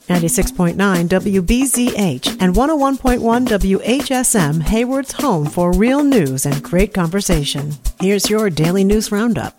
96.9 WBZH and 101.1 WHSM, Hayward's home for real news and great conversation. Here's your daily news roundup.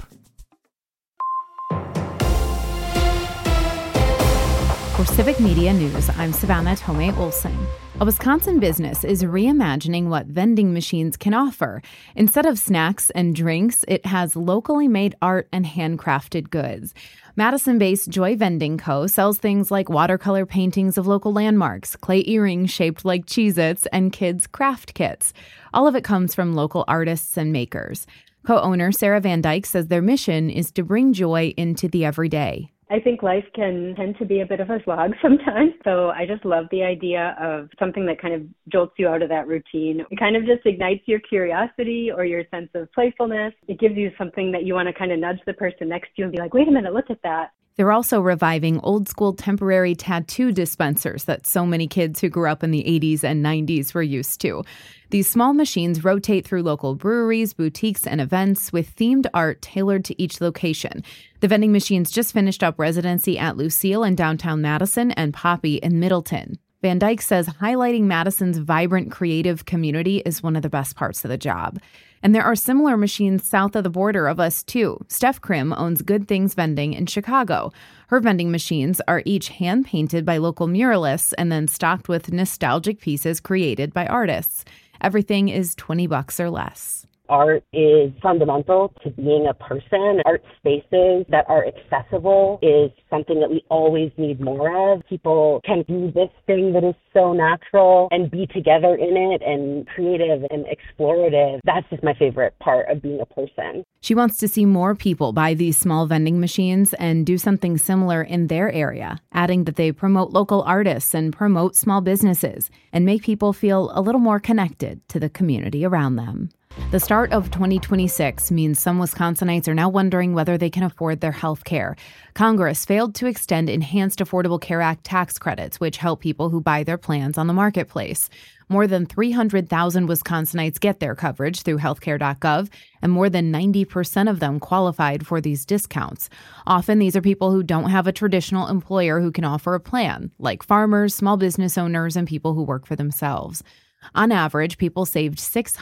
For Civic Media News, I'm Savannah Tomei Olson. A Wisconsin business is reimagining what vending machines can offer. Instead of snacks and drinks, it has locally made art and handcrafted goods. Madison-based Joy Vending Co. sells things like watercolor paintings of local landmarks, clay earrings shaped like Cheez-Its, and kids' craft kits. All of it comes from local artists and makers. Co-owner Sarah Van Dyke says their mission is to bring joy into the everyday. I think life can tend to be a bit of a slog sometimes. So I just love the idea of something that kind of jolts you out of that routine. It kind of just ignites your curiosity or your sense of playfulness. It gives you something that you want to kind of nudge the person next to you and be like, wait a minute, look at that. They're also reviving old-school temporary tattoo dispensers that so many kids who grew up in the 80s and 90s were used to. These small machines rotate through local breweries, boutiques, and events with themed art tailored to each location. The vending machines just finished up residency at Lucille in downtown Madison and Poppy in Middleton. Van Dyke says highlighting Madison's vibrant creative community is one of the best parts of the job. And there are similar machines south of the border of us, too. Steph Krim owns Good Things Vending in Chicago. Her vending machines are each hand-painted by local muralists and then stocked with nostalgic pieces created by artists. Everything is $20 or less. Art is fundamental to being a person. Art spaces that are accessible is something that we always need more of. People can do this thing that is so natural and be together in it and creative and explorative. That's just my favorite part of being a person. She wants to see more people buy these small vending machines and do something similar in their area, adding that they promote local artists and promote small businesses and make people feel a little more connected to the community around them. The start of 2026 means some Wisconsinites are now wondering whether they can afford their health care. Congress failed to extend Enhanced Affordable Care Act tax credits, which help people who buy their plans on the marketplace. More than 300,000 Wisconsinites get their coverage through healthcare.gov, and more than 90% of them qualified for these discounts. Often, these are people who don't have a traditional employer who can offer a plan, like farmers, small business owners, and people who work for themselves. On average, people saved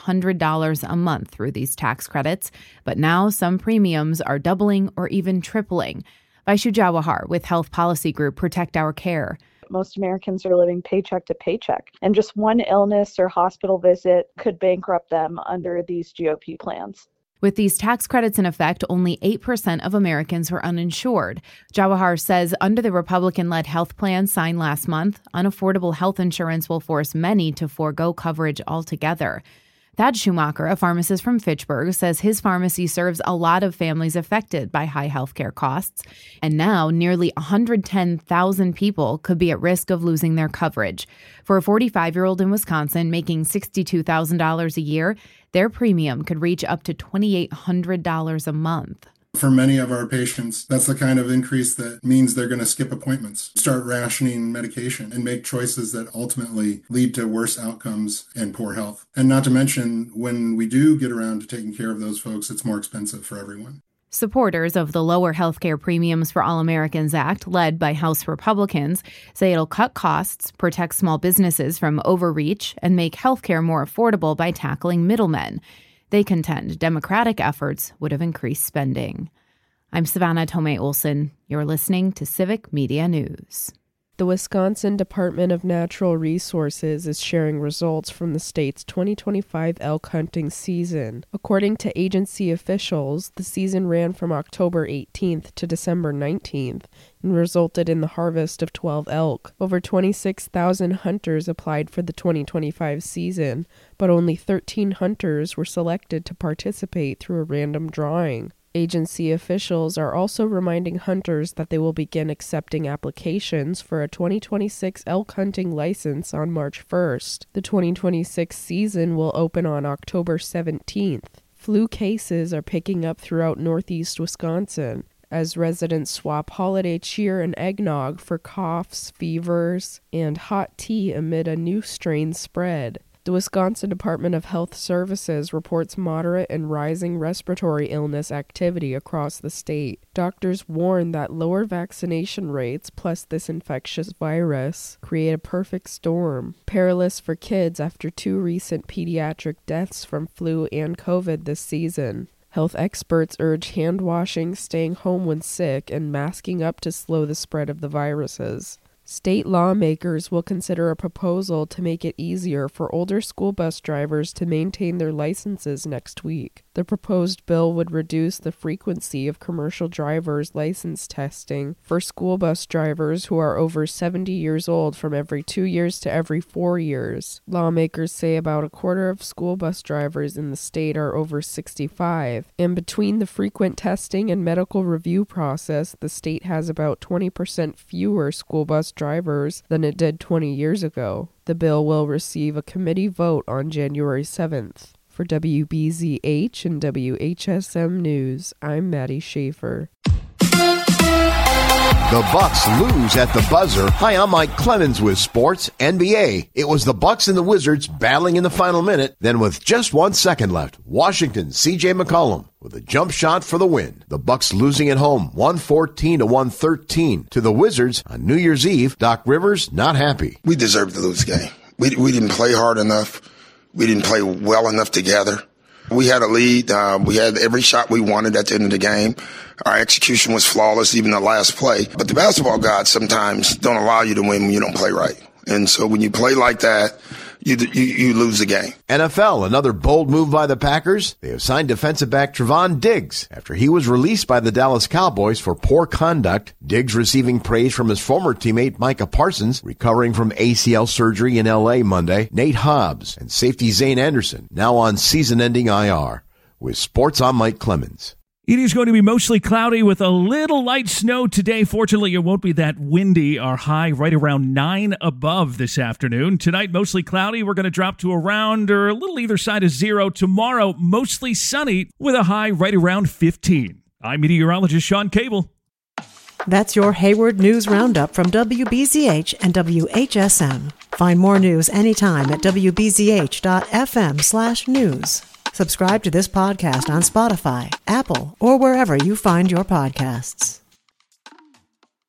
$600 a month through these tax credits, but now some premiums are doubling or even tripling. Vaishu Jawahar with health policy group Protect Our Care. Most Americans are living paycheck to paycheck, and just one illness or hospital visit could bankrupt them under these GOP plans. With these tax credits in effect, only 8% of Americans were uninsured. Jawahar says under the Republican-led health plan signed last month, unaffordable health insurance will force many to forego coverage altogether. Thad Schumacher, a pharmacist from Fitchburg, says his pharmacy serves a lot of families affected by high healthcare costs. And now nearly 110,000 people could be at risk of losing their coverage. For a 45-year-old in Wisconsin making $62,000 a year, their premium could reach up to $2,800 a month. For many of our patients, that's the kind of increase that means they're going to skip appointments, start rationing medication, and make choices that ultimately lead to worse outcomes and poor health. And not to mention, when we do get around to taking care of those folks, it's more expensive for everyone. Supporters of the Lower Healthcare Premiums for All Americans Act, led by House Republicans, say it'll cut costs, protect small businesses from overreach, and make healthcare more affordable by tackling middlemen. They contend Democratic efforts would have increased spending. I'm Savannah Tomei Olson. You're listening to Civic Media News. The Wisconsin Department of Natural Resources is sharing results from the state's 2025 elk hunting season. According to agency officials, the season ran from October 18th to December 19th and resulted in the harvest of 12 elk. Over 26,000 hunters applied for the 2025 season, but only 13 hunters were selected to participate through a random drawing. Agency officials are also reminding hunters that they will begin accepting applications for a 2026 elk hunting license on March 1st. The 2026 season will open on October 17th. Flu cases are picking up throughout northeast Wisconsin as residents swap holiday cheer and eggnog for coughs, fevers, and hot tea amid a new strain spread. The Wisconsin Department of Health Services reports moderate and rising respiratory illness activity across the state. Doctors warn that lower vaccination rates plus this infectious virus create a perfect storm, perilous for kids after 2 recent pediatric deaths from flu and COVID this season. Health experts urge hand washing, staying home when sick, and masking up to slow the spread of the viruses. State lawmakers will consider a proposal to make it easier for older school bus drivers to maintain their licenses next week. The proposed bill would reduce the frequency of commercial drivers' license testing for school bus drivers who are over 70 years old from every 2 years to every 4 years. Lawmakers say about a quarter of school bus drivers in the state are over 65, and between the frequent testing and medical review process, the state has about 20% fewer school bus drivers than it did 20 years ago. The bill will receive a committee vote on January 7th. For WBZH and WHSM News, I'm Maddie Schaefer. The Bucks lose at the buzzer. Hi, I'm Mike Clemens with Sports NBA. It was the Bucks and the Wizards battling in the final minute. Then with just 1 second left, Washington's C.J. McCollum with a jump shot for the win. The Bucks losing at home 114-113 to the Wizards on New Year's Eve. Doc Rivers not happy. We deserved to lose the game. We didn't play hard enough. We didn't play well enough together. We had a lead. We had every shot we wanted at the end of the game. Our execution was flawless, even the last play. But the basketball gods sometimes don't allow you to win when you don't play right. And so when you play like that, you lose the game. NFL, another bold move by the Packers. They have signed defensive back Trevon Diggs after he was released by the Dallas Cowboys for poor conduct. Diggs receiving praise from his former teammate Micah Parsons, recovering from ACL surgery in L.A. Monday. Nate Hobbs and safety Zane Anderson now on season-ending IR. With Sports, I'm Mike Clemens. It is going to be mostly cloudy with a little light snow today. Fortunately, it won't be that windy. Our high right around 9 above this afternoon. Tonight, mostly cloudy. We're going to drop to around or a little either side of 0. Tomorrow, mostly sunny with a high right around 15. I'm meteorologist Sean Cable. That's your Hayward News Roundup from WBZH and WHSM. Find more news anytime at wbzh.fm/news. Subscribe to this podcast on Spotify, Apple, or wherever you find your podcasts.